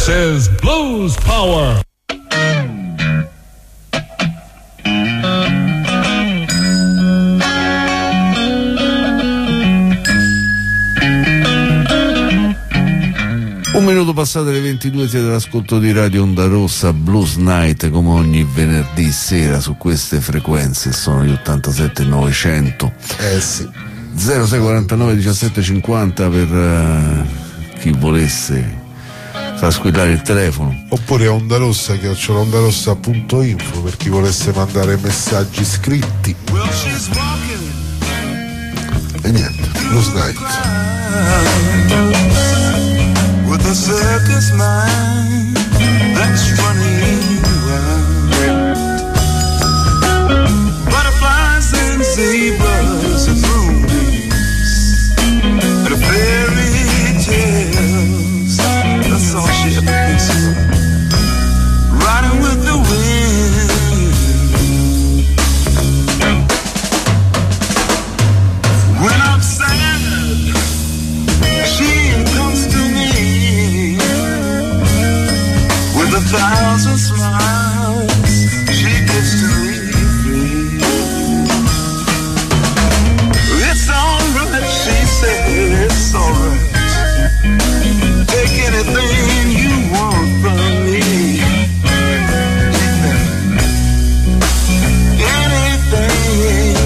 This is Blues Power. Un minuto passate le 22, siete all'ascolto di Radio Onda Rossa, Blues Night, come ogni venerdì sera su queste frequenze, sono gli 87 900. Sì. 0649 1750 per chi volesse far squillare il telefono. Oppure Onda Rossa, ondarossa.info per chi volesse mandare messaggi scritti. E niente, Blues Night. With a circus mind that's running wild, butterflies and zebras and moonbeams and fairy tales. That's all she ever thinks of. Riding with the wind. When I'm sad, she comes to me with 1,000 smiles. She gives to me free. It's alright, she said, it's alright. Take anything you want from me. Anything.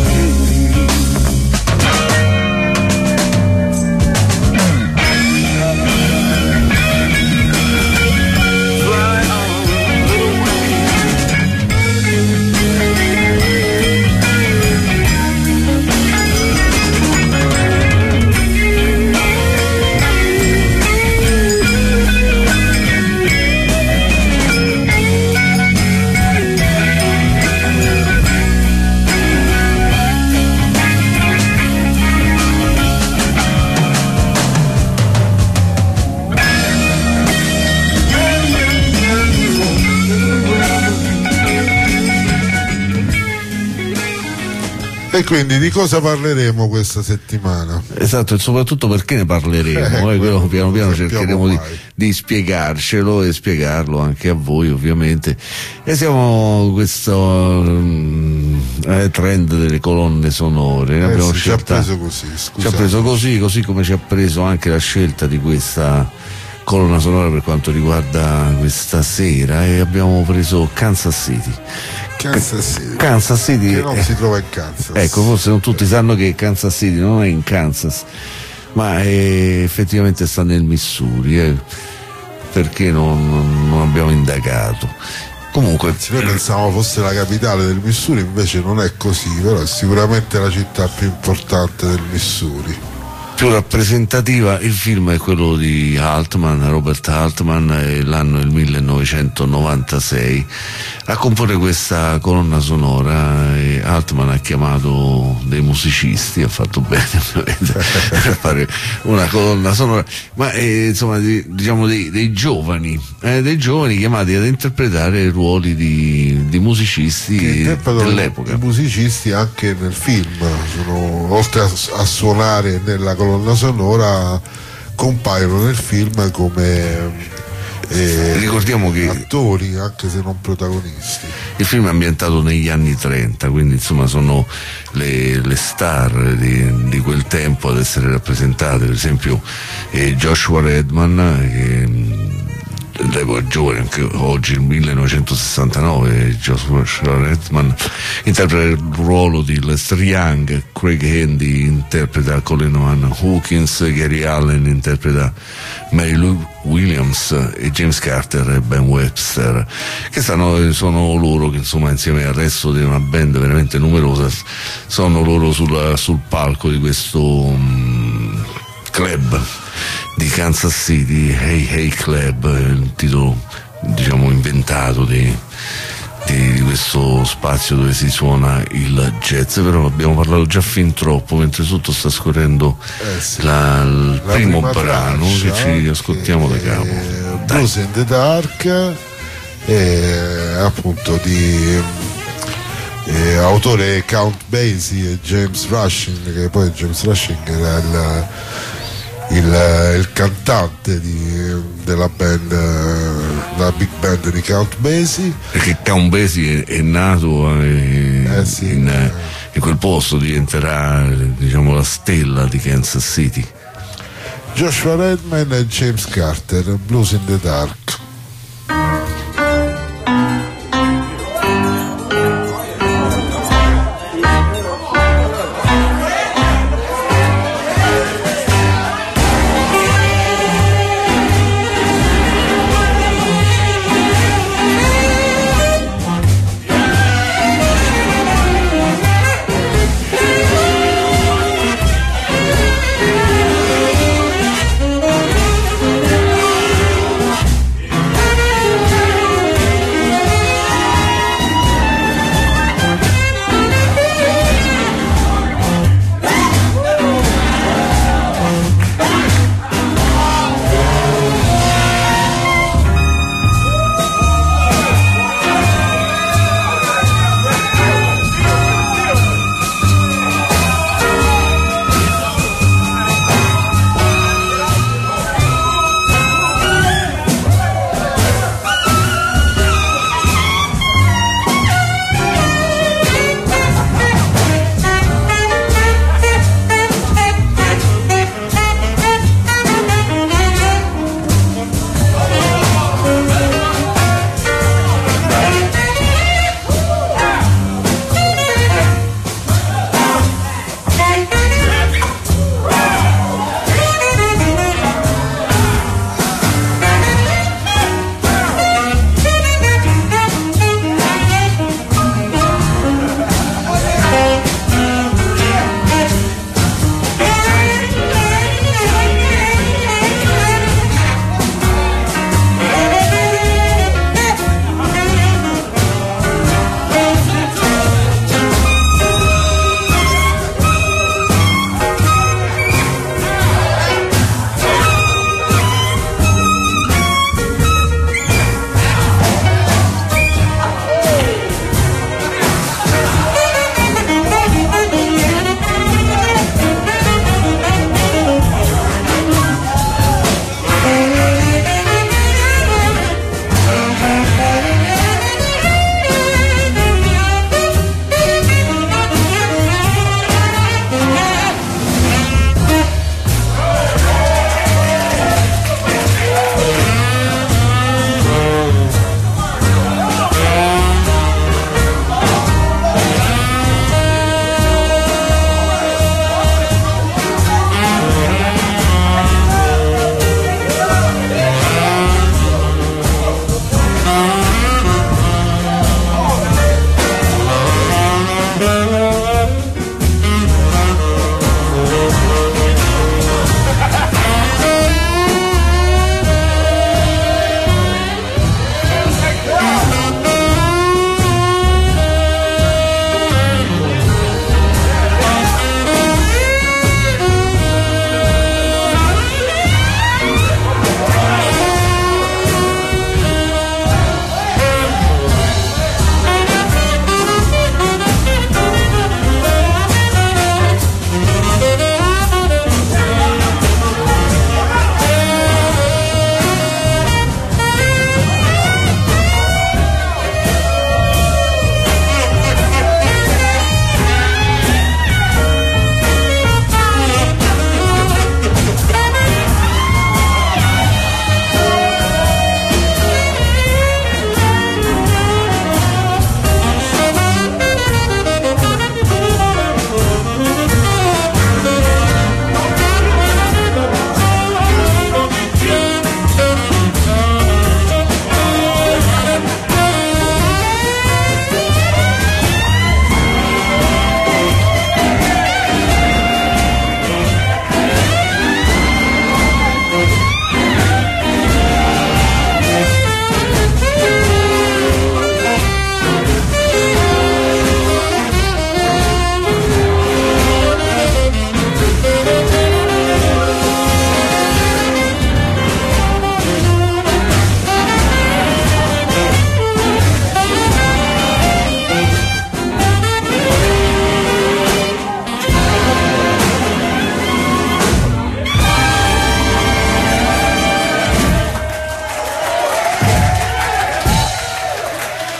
E quindi di cosa parleremo questa settimana? Esatto, e soprattutto perché ne parleremo, quello piano piano cercheremo di spiegarcelo e spiegarlo anche a voi, ovviamente. E siamo questo trend delle colonne sonore, abbiamo ci ha preso così, ci ha preso così come ci ha preso anche la scelta di questa colonna sonora per quanto riguarda questa sera, e abbiamo preso Kansas City, che non si trova in Kansas. Ecco, forse non tutti sanno che Kansas City non è in Kansas, ma effettivamente sta nel Missouri, perché non abbiamo indagato. Comunque noi pensavamo fosse la capitale del Missouri, invece non è così, però è sicuramente la città più importante del Missouri. Più rappresentativa. Il film è quello di Robert Altman, e l'anno è il 1996. A comporre questa colonna sonora Altman ha chiamato dei musicisti, ha fatto bene ovviamente per fare una colonna sonora, ma insomma diciamo dei giovani chiamati ad interpretare ruoli di musicisti dell'epoca. I musicisti anche nel film oltre a suonare nella colonna sonora, compaiono nel film come ricordiamo che attori, anche se non protagonisti. Il film è ambientato negli anni 30, quindi insomma sono le star di quel tempo ad essere rappresentate, per esempio Joshua Redman, che l'epoca giovane, anche oggi, il 1969, Joshua Redman interpreta il ruolo di Lester Young, Craig Handy interpreta Colin Van Hawkins, Gary Allen interpreta Mary Lou Williams e James Carter e Ben Webster, che sono loro che insomma insieme al resto di una band veramente numerosa sono loro sul palco di questo club di Kansas City, Hey Hey Club, il titolo diciamo inventato di questo spazio dove si suona il jazz. Però abbiamo parlato già fin troppo, mentre sotto sta scorrendo il primo brano che ci ascoltiamo da capo. Blues in the Dark, appunto di autore Count Basie e James Rushing, che poi James Rushing era il cantante della band, la big band di Count Basie. Perché Count Basie è nato Sì. in quel posto, diventerà, diciamo, la stella di Kansas City. Joshua Redman e James Carter, Blues in the Dark.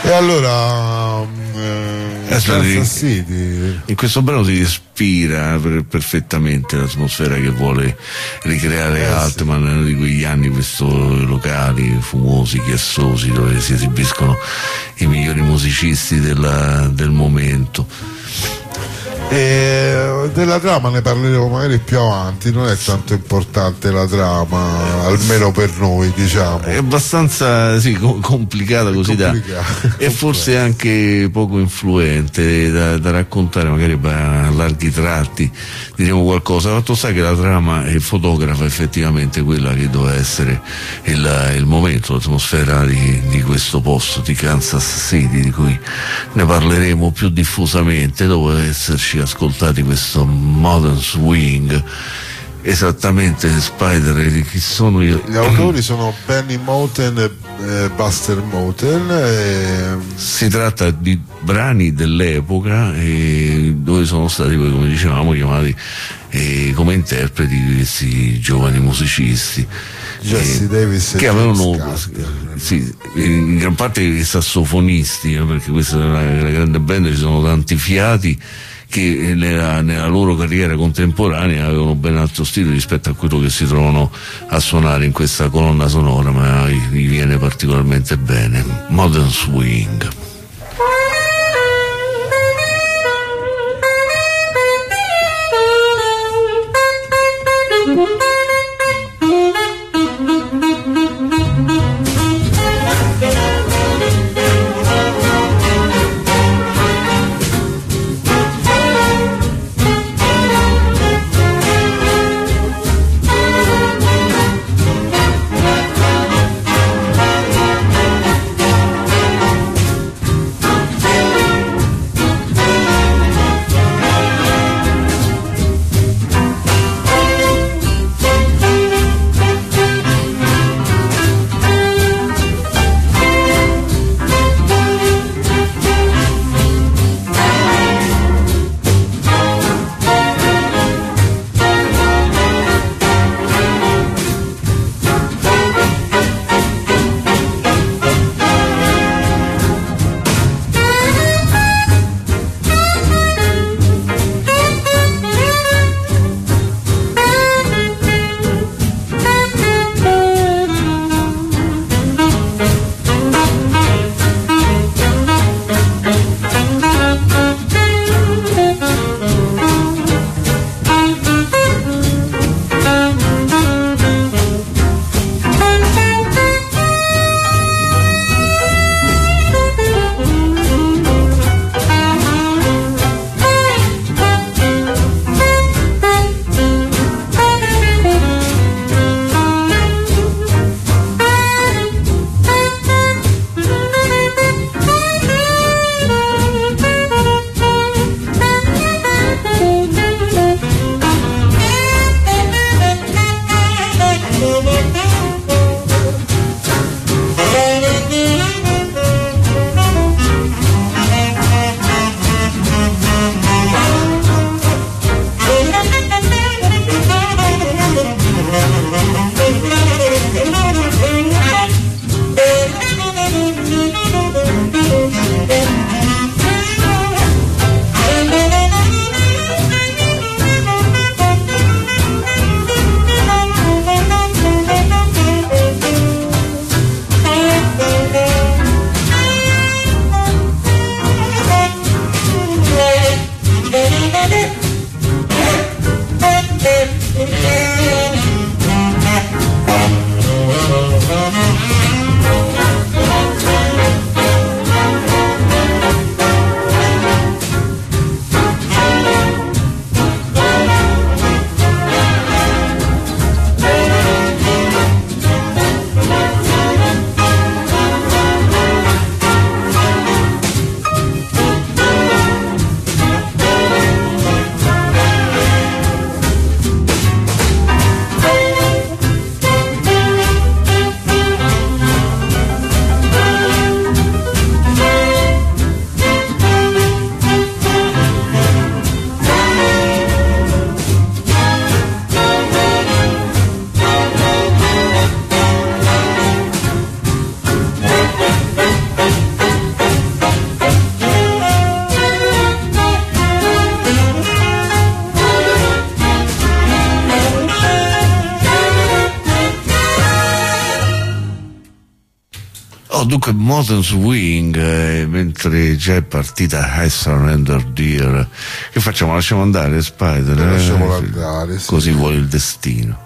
E allora Kansas City. In questo brano si ispira perfettamente l'atmosfera che vuole ricreare Altman, di quegli anni, questi locali fumosi, chiassosi, dove si esibiscono i migliori musicisti del momento. E della trama ne parleremo magari più avanti, non è tanto importante la trama, almeno per noi, diciamo. È abbastanza complicata così e forse anche poco influente da raccontare magari a larghi tratti, diremo qualcosa. Fatto sta che la trama fotografa effettivamente quella che doveva essere il momento, l'atmosfera di questo posto, di Kansas City, di cui ne parleremo più diffusamente dopo esserci ascoltati questo Modern Swing. Esattamente, Spider, di chi sono io? Gli autori sono Benny Moten e Buster Moten. Si tratta di brani dell'epoca dove sono stati poi, come dicevamo, chiamati come interpreti questi giovani musicisti Jesse Davis che avevano in gran parte i sassofonisti, perché questa è una grande band, ci sono tanti fiati che nella loro carriera contemporanea avevano ben altro stile rispetto a quello che si trovano a suonare in questa colonna sonora, ma gli viene particolarmente bene. Modern Swing. Oh, dunque Modern Swing, mentre già è partita I Surrender Dear, che facciamo? Lasciamo andare Spider? Lasciamolo andare, sì. Così vuole il destino.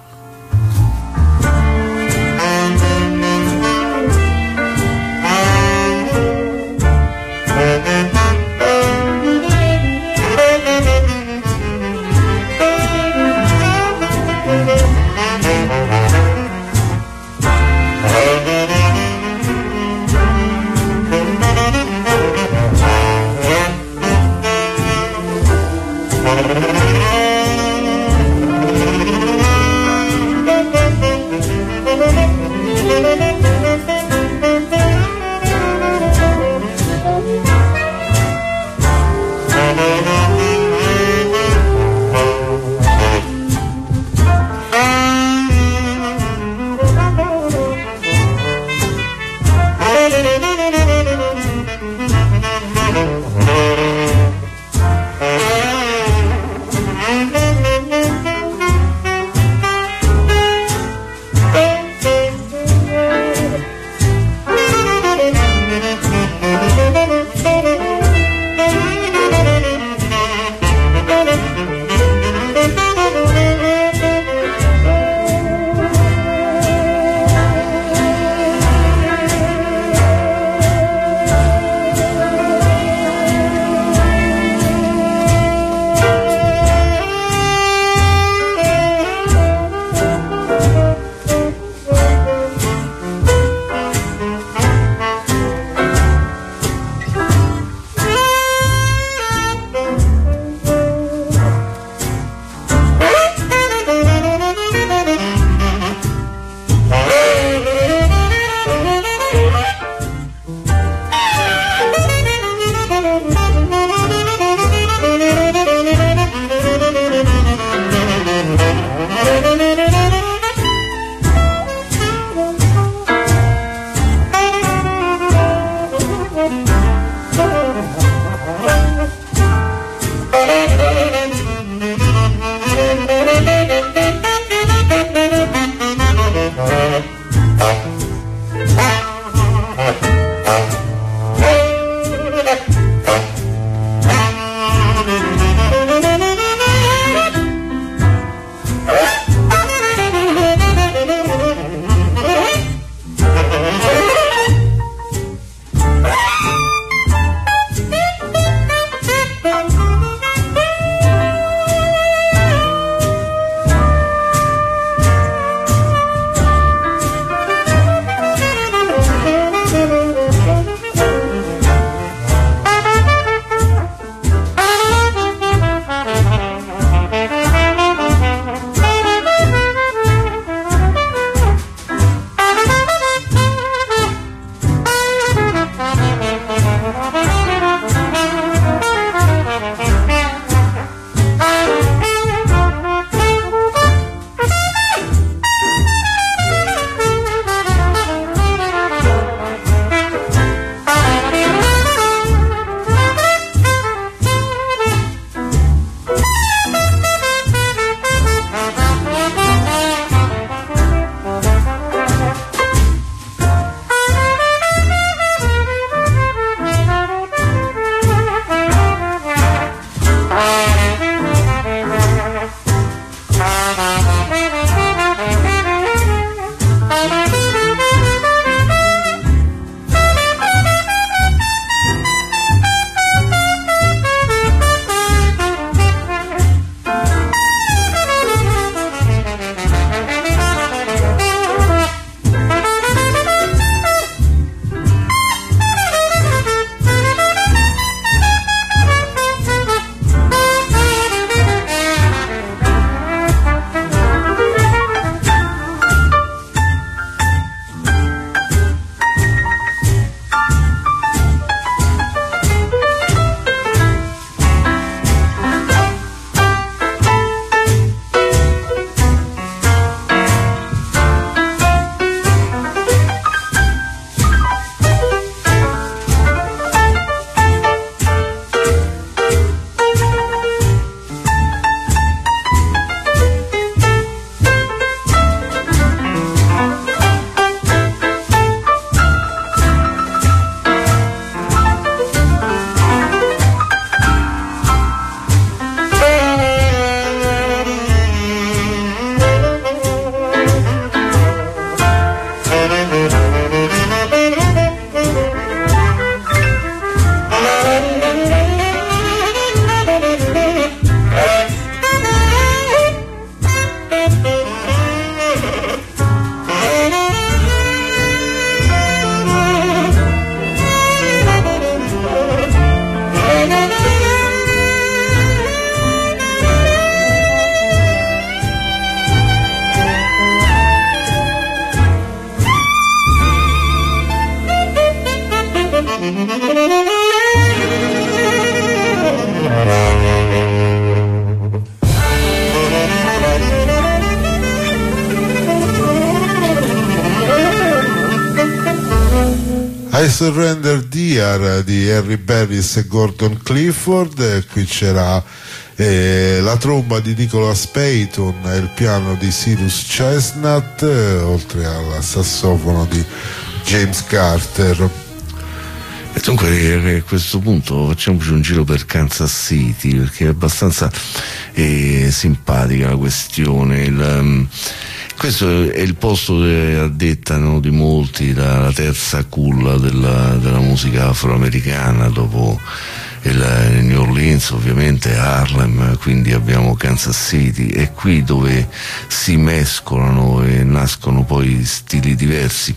I Surrender Dear di Harry Barris e Gordon Clifford. Qui c'era la tromba di Nicholas Payton e il piano di Cyrus Chestnut, oltre al sassofono di James Carter. E dunque a questo punto facciamoci un giro per Kansas City, perché è abbastanza simpatica la questione. Questo è il posto che addettano di molti la terza culla della musica afroamericana, dopo il New Orleans, ovviamente Harlem, quindi abbiamo Kansas City. È qui dove si mescolano e nascono poi stili diversi.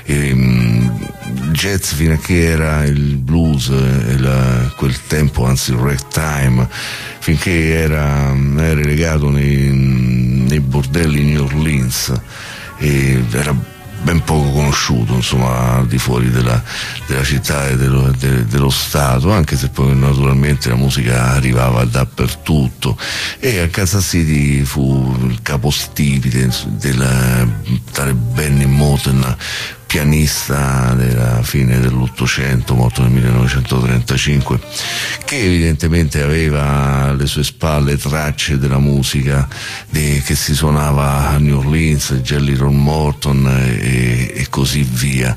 Jazz, fino a che era il blues, quel tempo, anzi il ragtime, finché era relegato nei bordelli New Orleans, e era ben poco conosciuto, insomma, al di fuori della città e dello Stato, anche se poi naturalmente la musica arrivava dappertutto. E a Kansas City fu il capostipite tale Benny Moten, pianista della fine dell'Ottocento, morto nel 1935, che evidentemente aveva alle sue spalle tracce della musica che si suonava a New Orleans, Jelly Roll Morton e così via.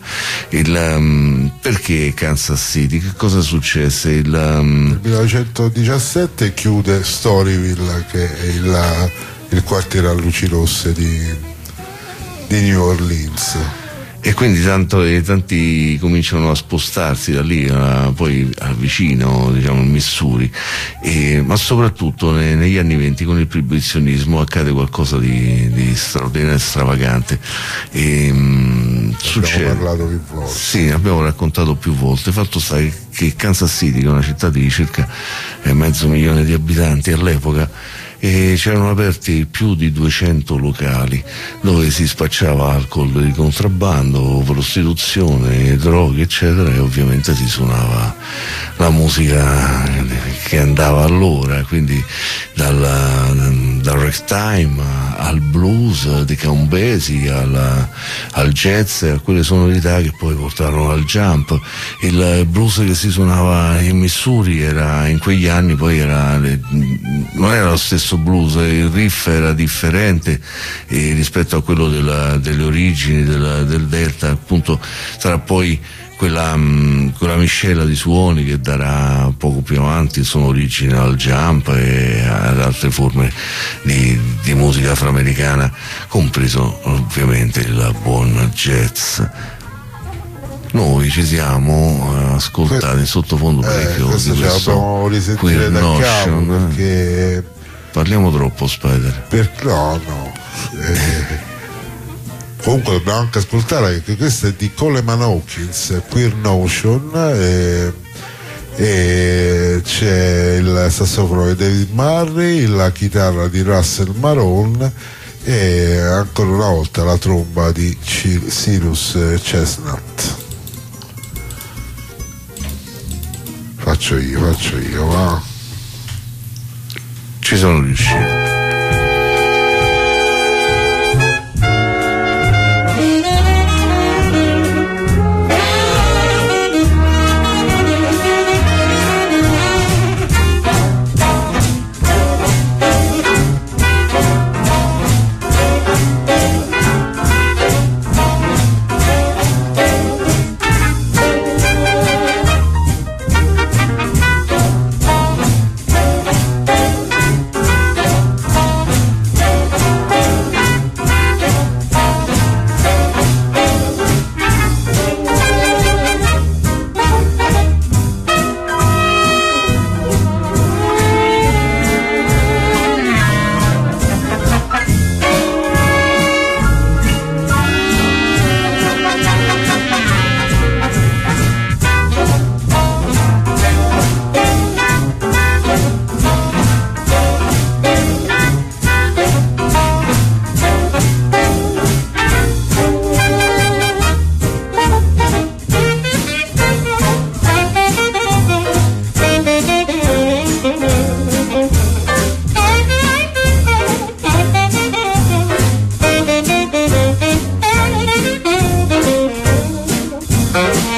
Perché Kansas City? Che cosa successe? Nel 1917 chiude Storyville, che è il quartiere a luci rosse di New Orleans. E quindi tanti cominciano a spostarsi da lì, poi vicino, diciamo, il Missouri, ma soprattutto negli anni *20* con il proibizionismo accade qualcosa di straordinario e stravagante. Abbiamo parlato più volte. Sì, abbiamo raccontato più volte. Fatto sta che Kansas City, che è una città di circa 500.000 di abitanti all'epoca, e c'erano aperti più di 200 locali dove si spacciava alcol di contrabbando, prostituzione, droghe, eccetera, e ovviamente si suonava la musica che andava allora, quindi dal ragtime al blues di Count Basie al jazz, a quelle sonorità che poi portarono al jump. Il blues che si suonava in Missouri era, in quegli anni, poi non era lo stesso blues, il riff era differente rispetto a quello delle origini del Delta, appunto. Sarà poi quella miscela di suoni che darà poco più avanti sono origini al jump e ad altre forme di musica afroamericana, compreso ovviamente il buon jazz. Noi ci siamo ascoltati in sottofondo parecchio questo di ce l'abbiamo risentire da capo, perché parliamo troppo, Spider. No. Comunque dobbiamo anche ascoltare che questo è di Coleman Hawkins, Queer Notion, e c'è il sassofono di David Murray, la chitarra di Russell Marone e ancora una volta la tromba di Cyrus Chestnut. Faccio io, va. Ci sono riuscito.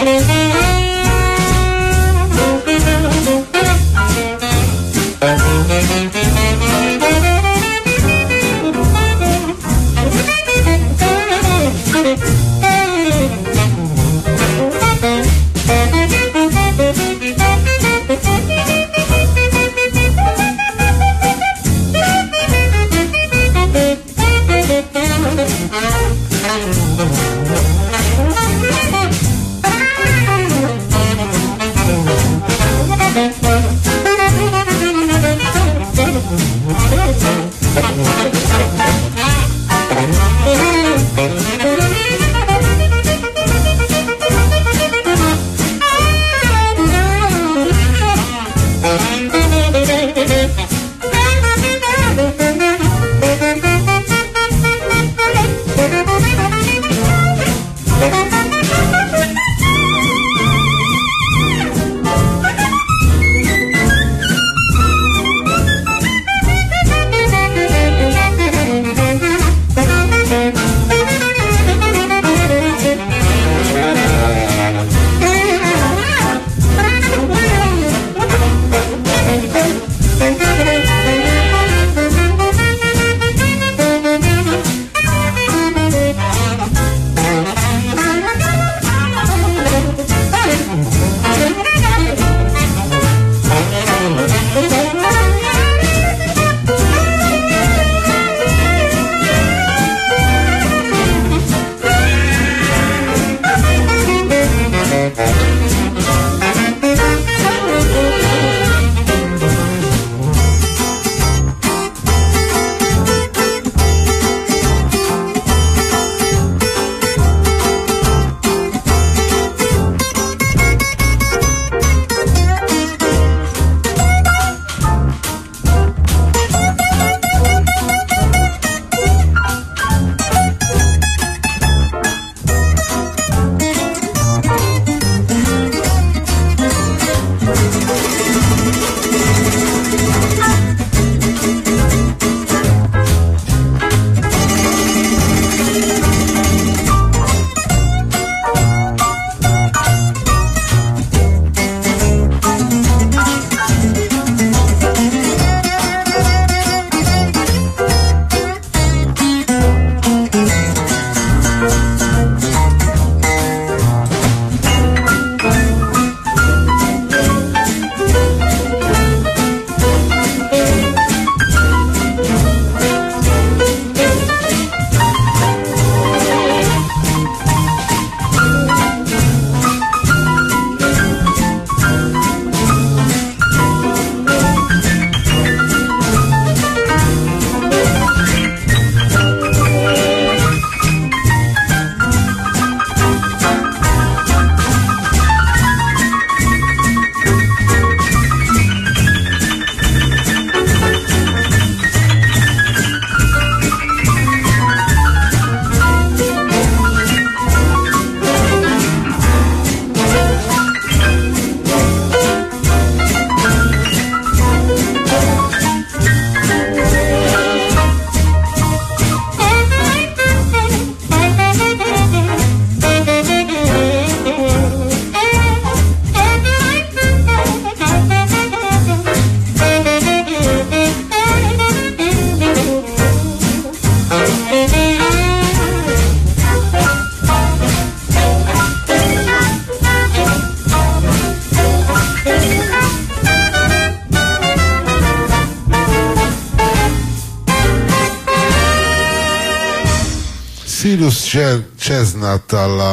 Cyrus Chestnut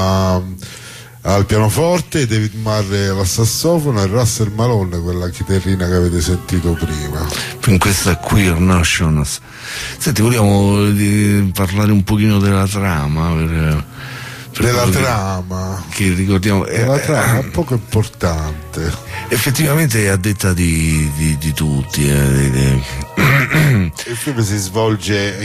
al pianoforte, David Murray alla sassofono e Russell Malone, quella chitarrina che avete sentito prima. In questa Queer Notions. Senti, vogliamo parlare un pochino della trama? Della trama che ricordiamo la trama è poco importante, effettivamente è a detta di tutti. Il film si svolge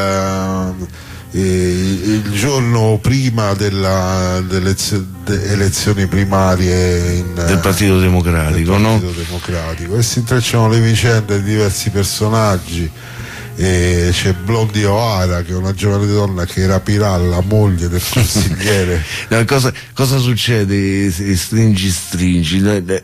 il giorno prima delle elezioni primarie del Partito Democratico, Democratico, e si intrecciano le vicende di diversi personaggi e c'è Blondie O'Hara, che è una giovane donna che rapirà la moglie del consigliere. No, cosa succede? Stringi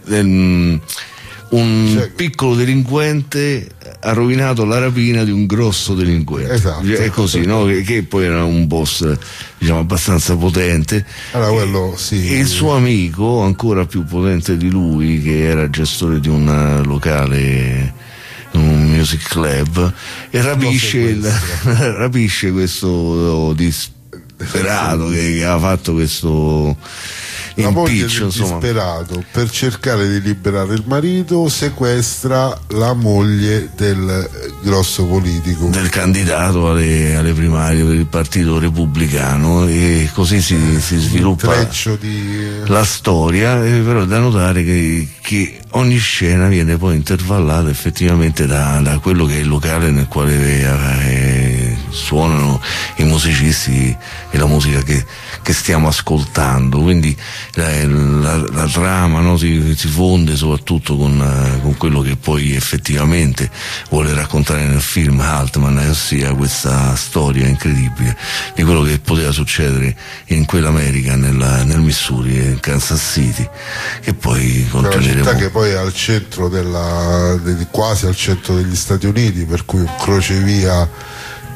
un piccolo delinquente ha rovinato la rapina di un grosso delinquente. Esatto. È così, no? Che poi era un boss, diciamo, abbastanza potente. Allora, quello, sì. E il suo amico, ancora più potente di lui, che era gestore di un locale, un music club, e rapisce questo disperato che ha fatto questo la moglie impiccio, del disperato, per cercare di liberare il marito, sequestra la moglie del grosso politico, del candidato alle primarie per il partito repubblicano, e così si sviluppa la storia. Però è da notare che ogni scena viene poi intervallata effettivamente da quello che è il locale nel quale suonano i musicisti e la musica che stiamo ascoltando, quindi la trama, no, si fonde soprattutto con quello che poi effettivamente vuole raccontare nel film Altman, ossia questa storia incredibile di quello che poteva succedere in quell'America, nel Missouri e in Kansas City, che poi continueremo. Una città che poi è al centro quasi al centro degli Stati Uniti, per cui un crocevia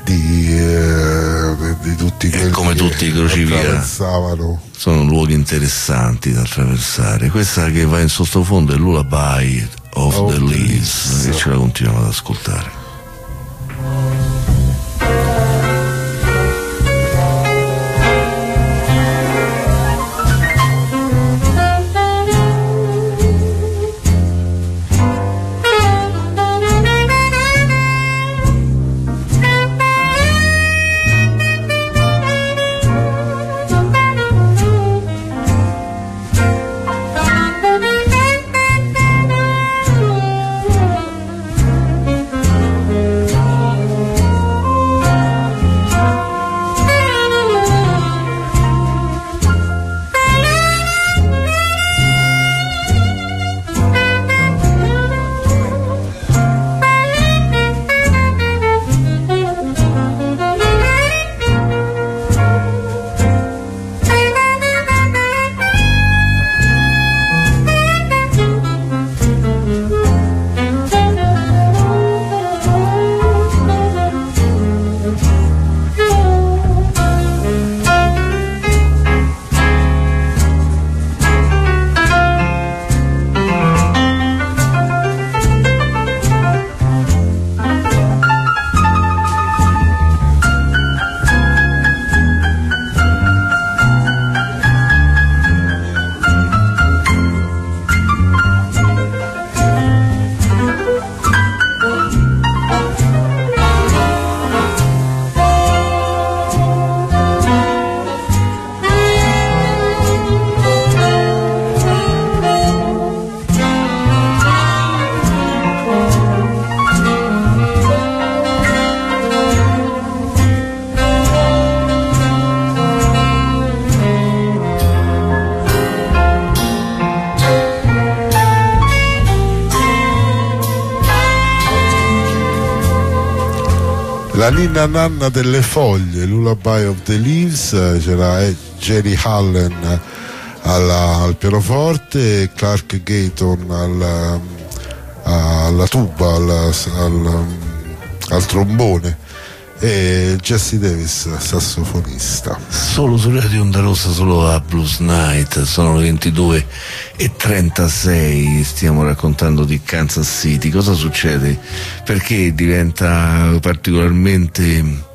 di tutti quelli, come tutti i crocevia, sono luoghi interessanti da attraversare. Questa che va in sottofondo è Lullaby of the Leaves, e ce la continuiamo ad ascoltare. La ninna nanna delle foglie, Lullaby of the Leaves, c'era Jerry Allen al pianoforte e Clark Gayton alla tuba, al trombone, e Jesse Davis sassofonista. Solo su Radio Onda Rossa, solo a Blues Night. Sono le 22:36, stiamo raccontando di Kansas City. Cosa succede? Perché diventa particolarmente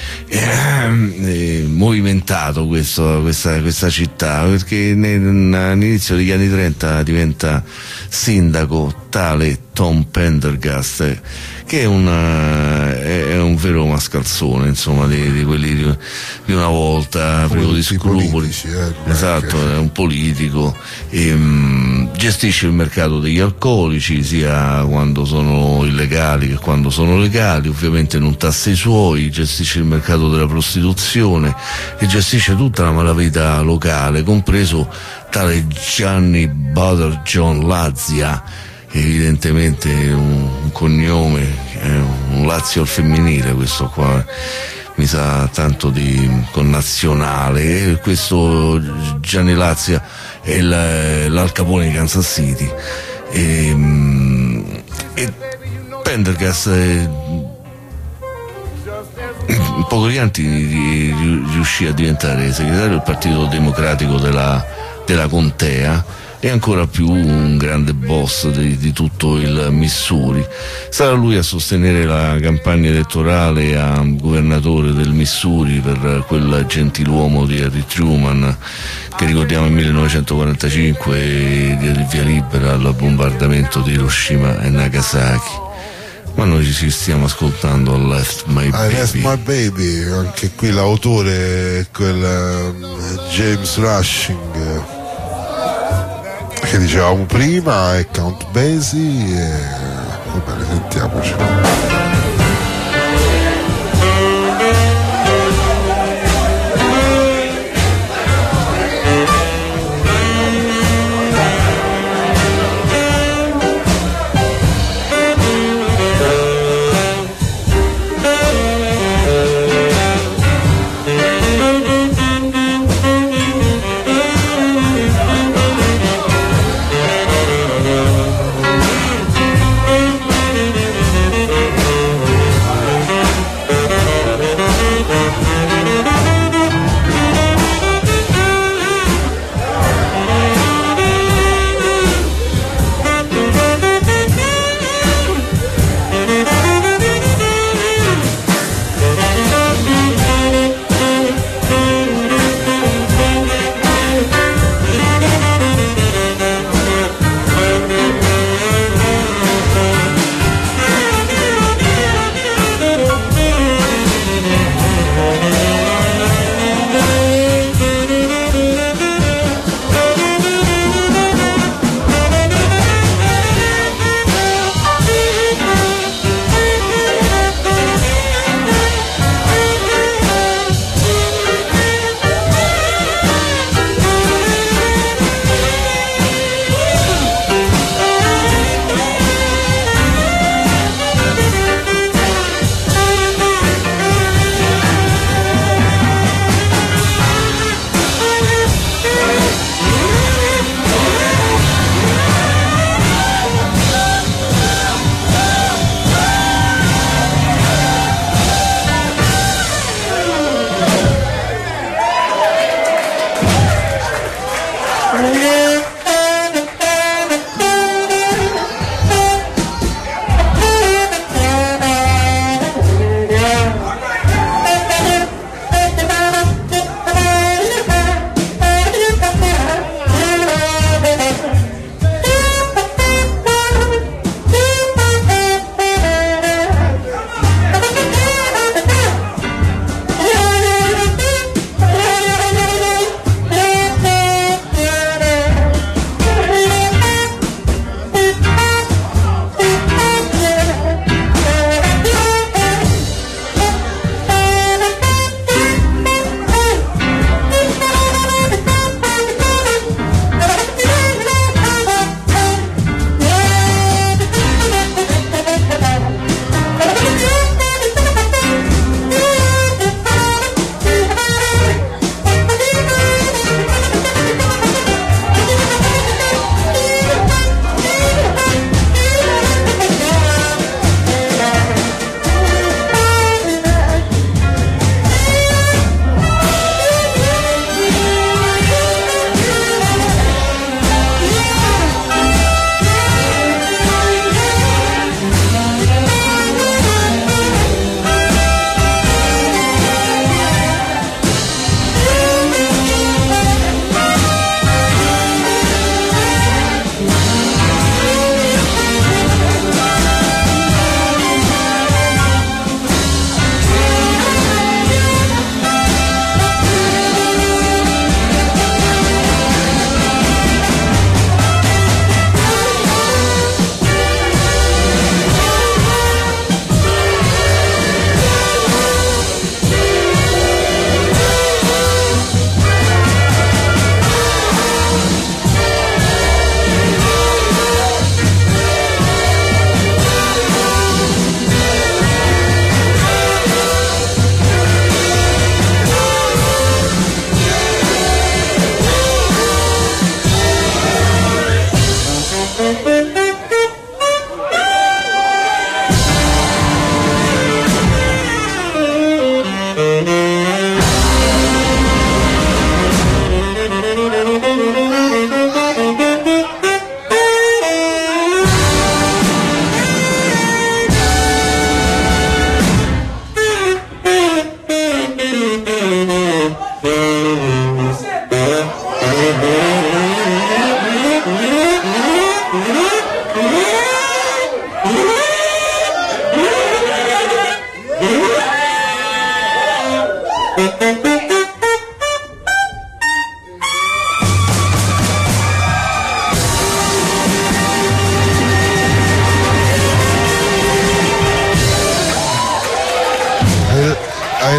movimentato questa città? Perché all'inizio degli anni 30 diventa sindaco tale Tom Pendergast, che è un vero mascalzone, insomma, di quelli di una volta, privo di scrupoli. Esatto, è un politico, e gestisce il mercato degli alcolici sia quando sono illegali che quando sono legali, ovviamente non tassa i suoi, gestisce il mercato della prostituzione e gestisce tutta la malavita locale, compreso tale Gianni Butter John Lazia, evidentemente un cognome, un Lazio al femminile, questo qua mi sa tanto di connazionale. Questo Gianni Lazia è l'Al Capone di Kansas City, e Pendergast poco riuscì a diventare segretario del Partito Democratico della contea, e ancora più un grande boss di tutto il Missouri. Sarà lui a sostenere la campagna elettorale a governatore del Missouri per quel gentiluomo di Harry Truman, che ricordiamo nel 1945 diede il via libera al bombardamento di Hiroshima e Nagasaki. Ma noi ci stiamo ascoltando I Left My Baby. I Left My Baby, anche qui l'autore è quel James Rushing che dicevamo prima, è Count Basie, e va bene, sentiamoci.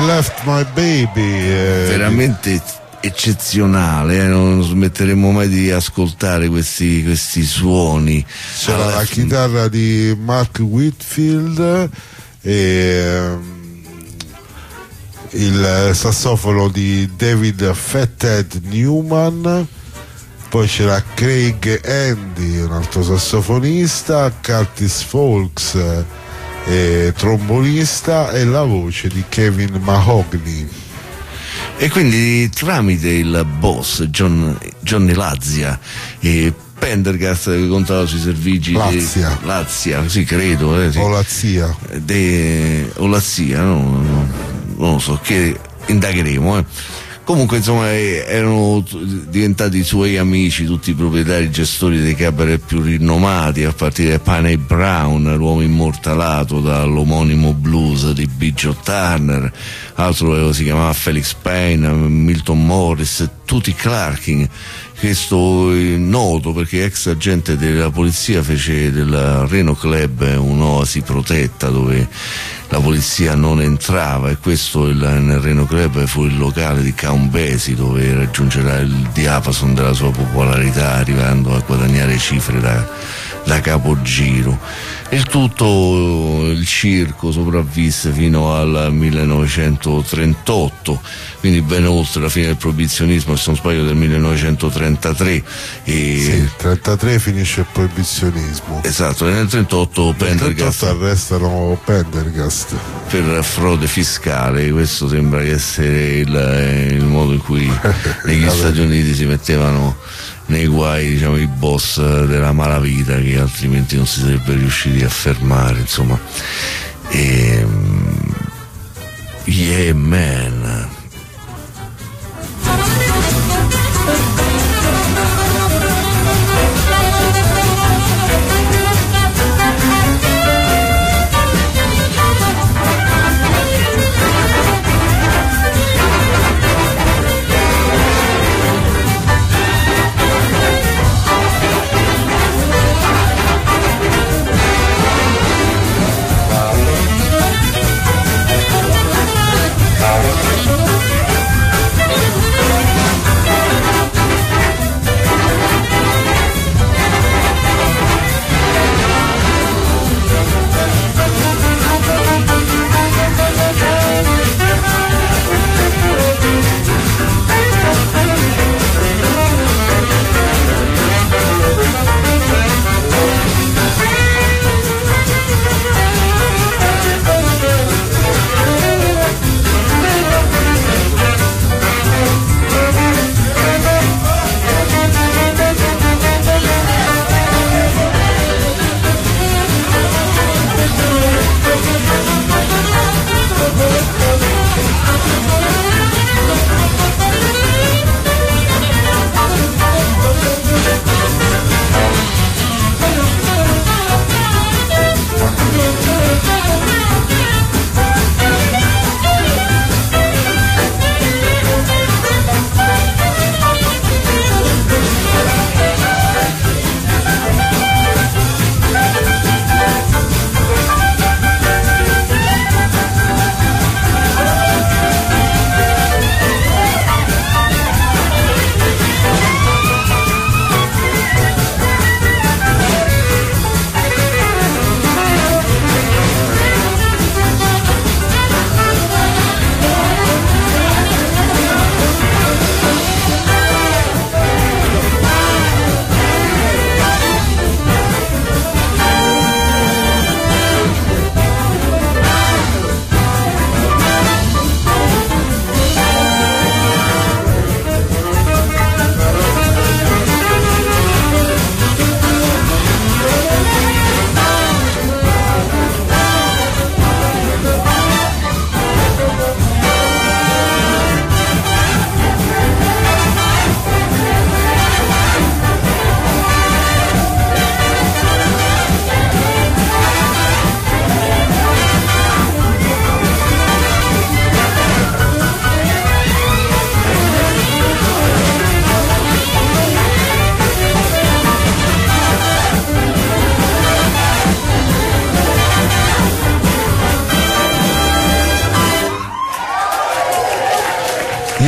Left My Baby. Veramente eccezionale, non smetteremo mai di ascoltare questi suoni. C'era la chitarra di Mark Whitfield e il sassofono di David Fathead Newman, poi c'era Craig Andy, un altro sassofonista, Curtis Folks, trombonista, e la voce di Kevin Mahogany. E quindi tramite il boss Johnny Lazia e Pendergast, che contava sui servigi Lazia, sì, credo, sì. O la zia o la zia, non lo so, che indagheremo. Comunque, insomma, erano diventati i suoi amici, tutti i proprietari e gestori dei cabaret più rinomati, a partire da Panay Brown, l'uomo immortalato dall'omonimo blues di B.J. Turner, altro si chiamava Felix Payne, Milton Morris, Tutti Clarkin. Questo è noto perché ex agente della polizia fece del Reno Club un'oasi protetta dove la polizia non entrava, e questo nel Reno Club fu il locale di Count Basie, dove raggiungerà il diapason della sua popolarità, arrivando a guadagnare cifre da capogiro. Il tutto, il circo sopravvisse fino al 1938, quindi ben oltre la fine del proibizionismo, se non sbaglio del 1933. Sì, il 33 finisce il proibizionismo. Esatto, e nel 38 Pendergast arrestano Pendergast per frode fiscale. Questo sembra essere il modo in cui negli Stati Uniti si mettevano nei guai, diciamo, i boss della malavita, che altrimenti non si sarebbe riusciti a fermare, insomma. Yeah man.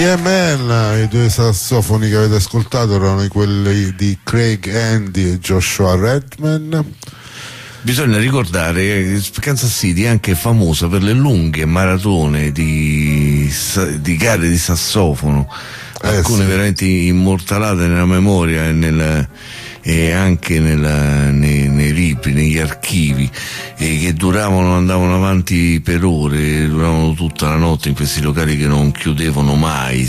Yeah Man, i due sassofoni che avete ascoltato erano quelli di Craig Handy e Joshua Redman. Bisogna ricordare che Kansas City è anche famosa per le lunghe maratone di gare di sassofono, alcune sì, veramente immortalate nella memoria e anche nei libri, negli archivi, che andavano avanti per ore, duravano tutta la notte in questi locali che non chiudevano mai.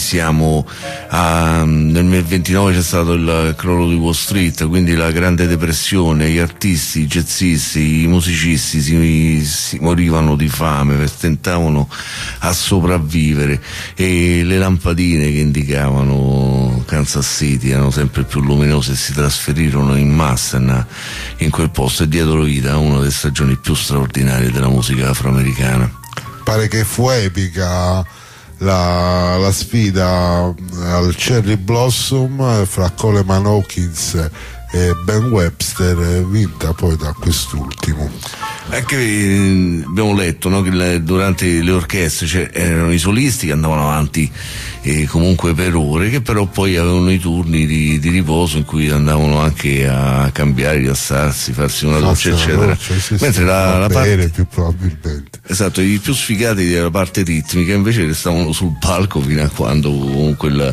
Nel 29 c'è stato il crollo di Wall Street, quindi la Grande Depressione, gli artisti, i jazzisti, i musicisti si morivano di fame, tentavano a sopravvivere, e le lampadine che indicavano Kansas City erano sempre più luminose e si trasferirono in massa in quel posto, e diedero vita a una delle stagioni più straordinarie della musica afroamericana. Pare che fu epica la sfida al Cherry Blossom fra Coleman Hawkins e Ben Webster, vinta poi da quest'ultimo. Anche abbiamo letto, no, che durante le orchestre erano i solisti che andavano avanti comunque per ore, che però poi avevano i turni di riposo in cui andavano anche a cambiare, rilassarsi, farsi una doccia, eccetera. Mentre la parte, più probabilmente, esatto, i più sfigati della parte ritmica invece restavano sul palco fino a quando comunque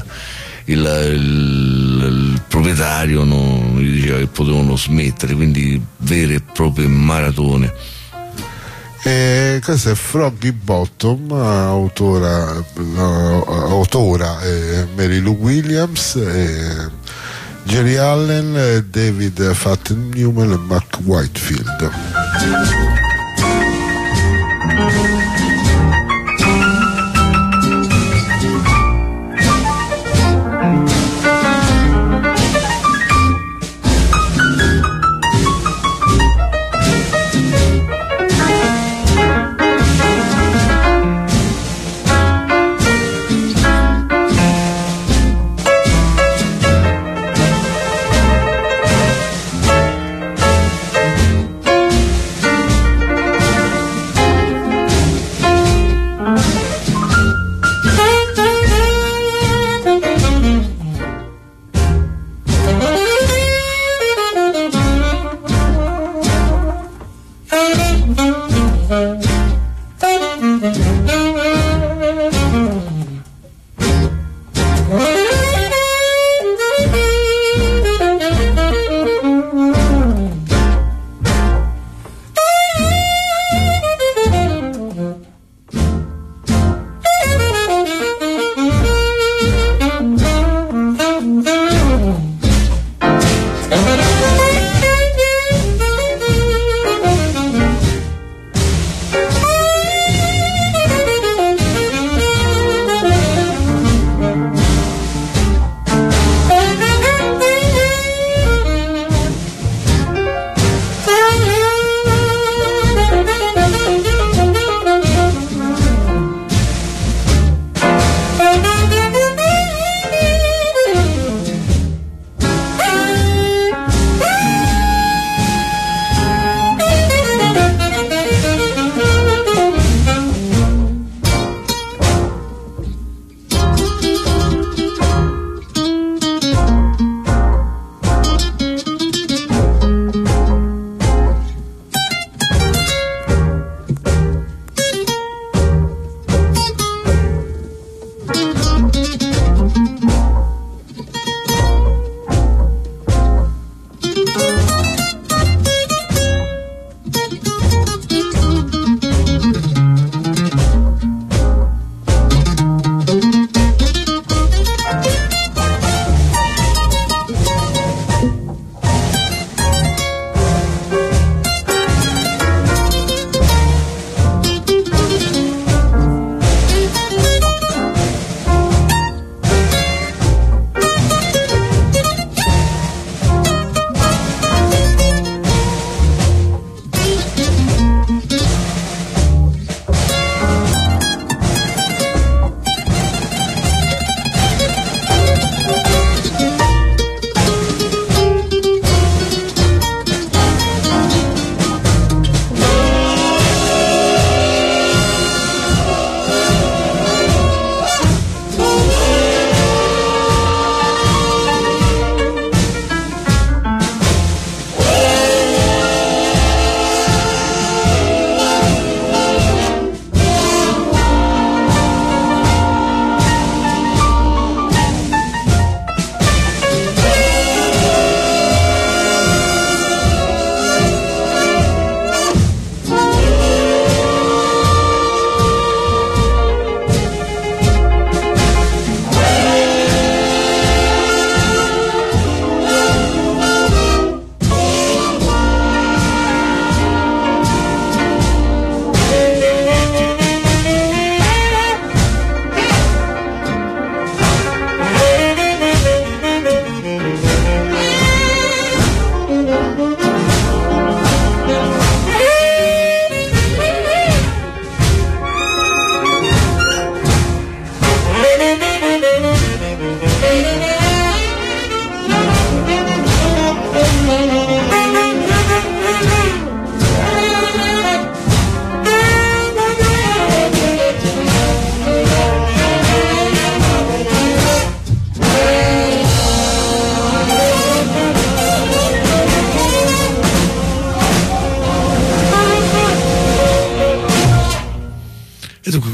il proprietario non gli diceva che potevano smettere, quindi vere e proprie maratone. Questa è Froggy Bottom, autora Mary Lou Williams, Jerry Allen, David Fatten Newman e Mark Whitefield.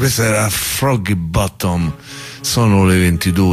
questa era Froggy Bottom. Sono le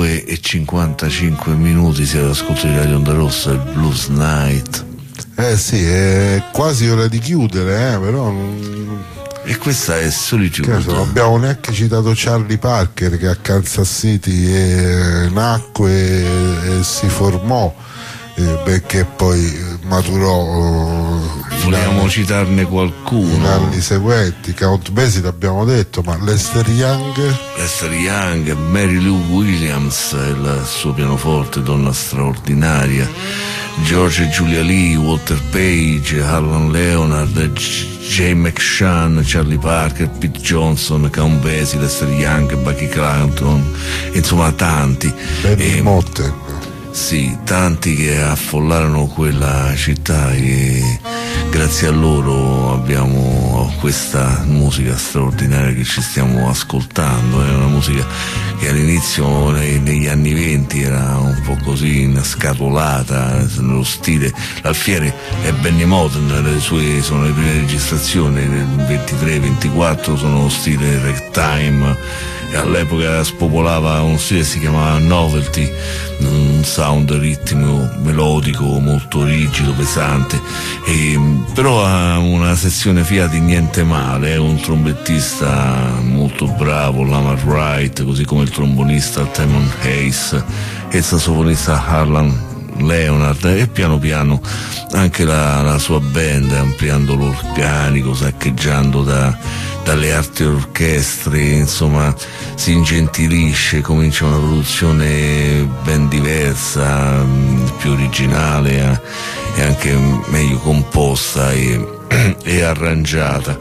22:55, siete all'ascolto di Radio Onda Rossa, il Blues Night. Sì, è quasi ora di chiudere, però E questa è Solitude. non abbiamo neanche citato Charlie Parker, che a Kansas City nacque e si formò, perché poi maturò Vogliamo citarne qualcuno? in anni seguenti. Count Basie l'abbiamo detto, ma Lester Young, Mary Lou Williams, il suo pianoforte, donna straordinaria, George e Julia Lee, Walter Page, Harlan Leonard, Jay McShann, Charlie Parker, Pete Johnson, Count Basie, Lester Young, Bucky Clanton, insomma tanti. Benny Motten. Sì, tanti che affollarono quella città, e grazie a loro abbiamo questa musica straordinaria che ci stiamo ascoltando. È una musica che all'inizio, negli anni 20, era un po' così scatolata nello stile. L'alfiere è Benny Moten, le sue sono le prime registrazioni nel 23-24, sono stile ragtime, e all'epoca spopolava uno stile che si chiamava novelty, un sound ritmico melodico molto rigido, pesante, però ha una sezione fiati niente male, è un trombettista molto bravo, Lamar Wright, così come il trombonista Tamon Hayes e il sassofonista Harlan Leonard, e piano piano anche la sua band, ampliando l'organico, saccheggiando dalle altre orchestre, insomma si ingentilisce, comincia una produzione ben diversa, più originale, e anche meglio composta e arrangiata.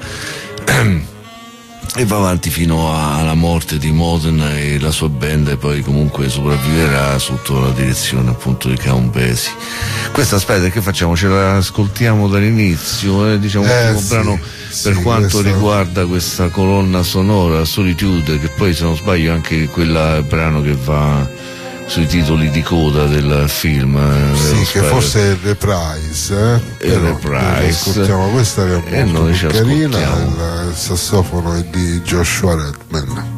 E va avanti fino alla morte di Moten, e la sua band poi comunque sopravviverà sotto la direzione appunto di Count Basie. Questa, aspetta, che facciamo? Ce la ascoltiamo dall'inizio, diciamo l'ultimo brano per quanto riguarda questa colonna sonora, Solitude, che poi se non sbaglio è anche quel brano che va sui titoli di coda del film. Sì, che forse è il Reprise, il Reprise. Ascoltiamo questa che è molto più carina, il sassofono è di Joshua Redman.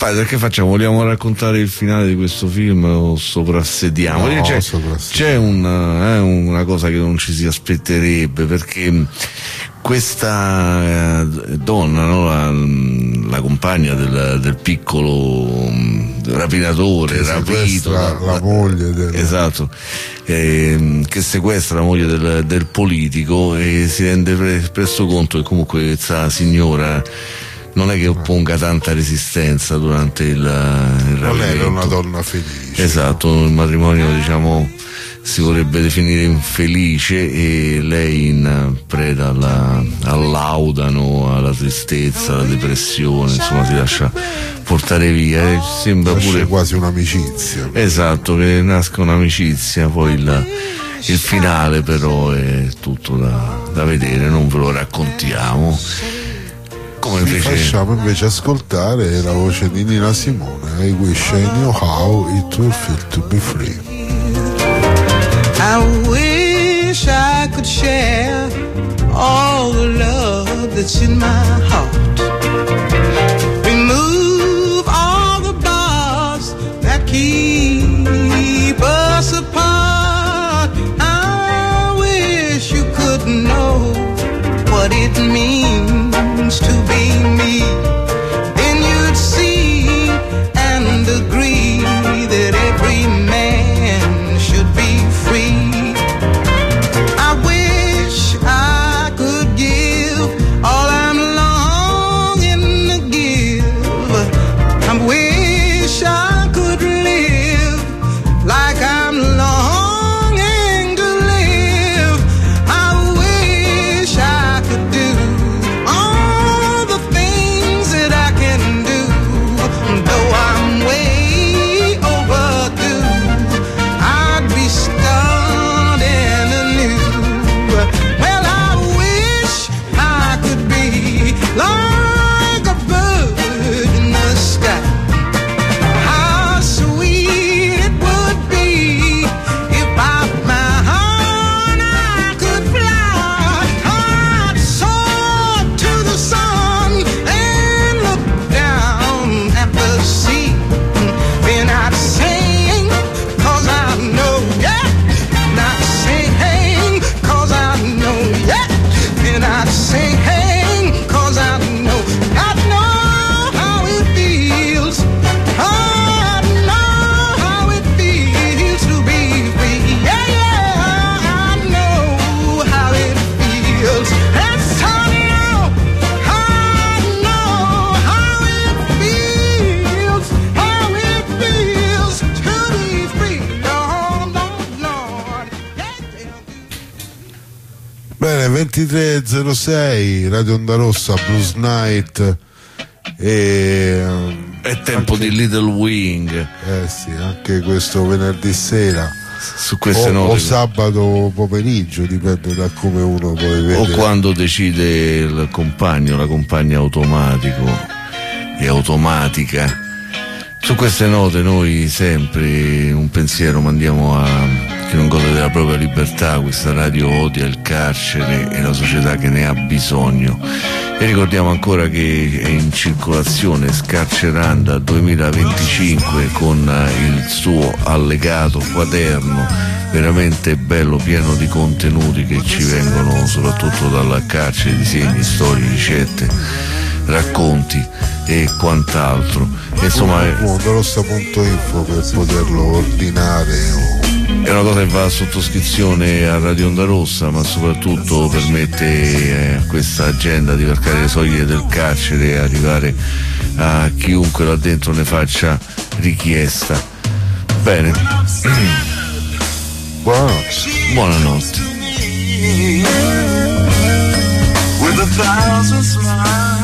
Spider, che facciamo? Vogliamo raccontare il finale di questo film o soprassediamo? No, C'è una cosa che non ci si aspetterebbe, perché questa donna, no? la compagna del piccolo rapinatore, rapito, la moglie esatto, che sequestra la moglie del politico, e si rende presto conto che comunque questa signora non è che opponga tanta resistenza durante il rapimento. Non era una donna felice. Esatto, il matrimonio, diciamo, si vorrebbe definire infelice, e lei in preda all'audano, alla tristezza, alla depressione, insomma si lascia portare via, e sembra pure quasi un'amicizia. Esatto, che nasca un'amicizia. Poi il finale però è tutto da vedere, non ve lo raccontiamo. Come invece facciamo invece ascoltare la voce di Nina Simone. I wish I knew how it would feel to be free. I wish I could share all the love that's in my heart. Remove all the bars that keep us apart. I wish you could know what it means to be me. Then you'd see and agree that every man should be free. I wish I could give all I'm longing to give. I wish I could live like I'm longing to live. I wish I could do all the things that I can do, though I'm way overdue. I'd be starting anew. Well, I wish I could be like a bird in the sky. How sweet it would be if I found I could fly. I'd soar to the sun and look down at the sea. Then I'd sing, 'cause I know, yeah. Not sing, 'cause I know, yeah. Then I'd sing, 'cause I know how it feels. I know how it feels to be free. Yeah, yeah, I know how it feels. Yes, I know how it feels. How it feels to be free. Lord, Lord, Lord. Bene, 23:06, Radio Onda Rossa, Blues Night, e è tempo di Little Wing. sì, anche questo venerdì sera Su queste o note, sabato pomeriggio, dipende da come uno poi vede. o quando decide il compagno, la compagna automatico e automatica. Su queste note noi sempre un pensiero mandiamo a chi non gode della propria libertà. Questa radio odia il carcere e la società che ne ha bisogno, e ricordiamo ancora che è in circolazione Scarceranda 2025 con il suo allegato quaderno veramente bello, pieno di contenuti che ci vengono soprattutto dal carcere, disegni, storie, ricette, racconti e quant'altro. Insomma Ondorossa.info per poterlo ordinare. È una cosa che va a sottoscrizione a Radio Onda Rossa, ma soprattutto permette a questa agenda di varcare le soglie del carcere e arrivare a chiunque là dentro ne faccia richiesta. Bene. Buonanotte. With 1,000 smiles.